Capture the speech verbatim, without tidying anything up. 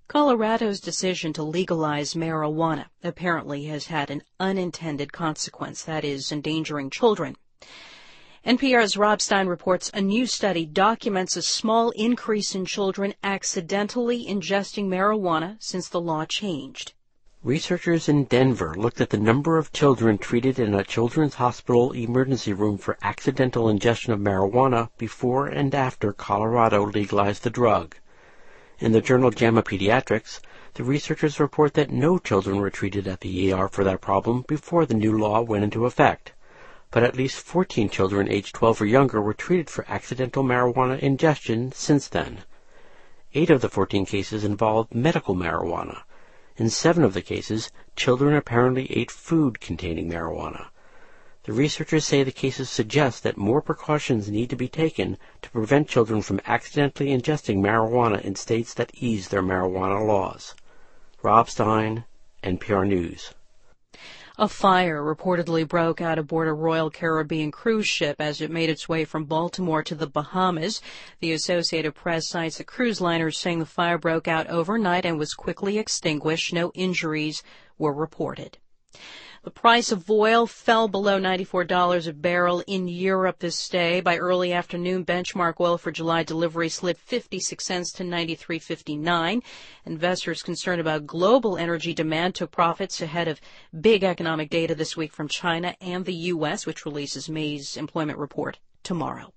Colorado's decision to legalize marijuana apparently has had an unintended consequence, that is, endangering children. N P R's Rob Stein reports a new study documents a small increase in children accidentally ingesting marijuana since the law changed. Researchers in Denver looked at the number of children treated in a children's hospital emergency room for accidental ingestion of marijuana before and after Colorado legalized the drug. In the journal JAMA Pediatrics, the researchers report that no children were treated at the E R for that problem before the new law went into effect, but at least fourteen children aged twelve or younger were treated for accidental marijuana ingestion since then. Eight of the fourteen cases involved medical marijuana. In seven of the cases, children apparently ate food containing marijuana. The researchers say the cases suggest that more precautions need to be taken to prevent children from accidentally ingesting marijuana in states that ease their marijuana laws. Rob Stein, N P R News. A fire reportedly broke out aboard a Royal Caribbean cruise ship as it made its way from Baltimore to the Bahamas. The Associated Press cites the cruise liner saying the fire broke out overnight and was quickly extinguished. No injuries were reported. The price of oil fell below ninety-four dollars a barrel in Europe this day. By early afternoon, benchmark oil for July delivery slid fifty-six cents to ninety-three fifty-nine. Investors concerned about global energy demand took profits ahead of big economic data this week from China and the U S, which releases May's employment report tomorrow.